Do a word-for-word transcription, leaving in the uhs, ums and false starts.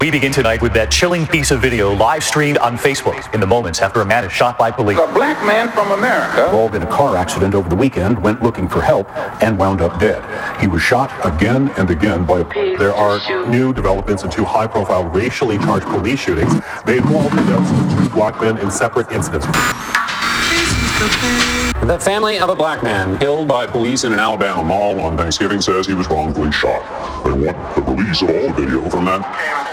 We begin tonight with that chilling piece of video live streamed on Facebook in the moments after a man is shot by police. A black man from America, involved in a car accident over the weekend, went looking for help and wound up dead. He was shot again and again by a... There are new developments in two high-profile racially charged police shootings. They involved the deaths of two black men in separate incidents. The family of a black man killed by police in an Alabama mall on Thanksgiving says he was wrongfully shot. They want the release of all the video from that.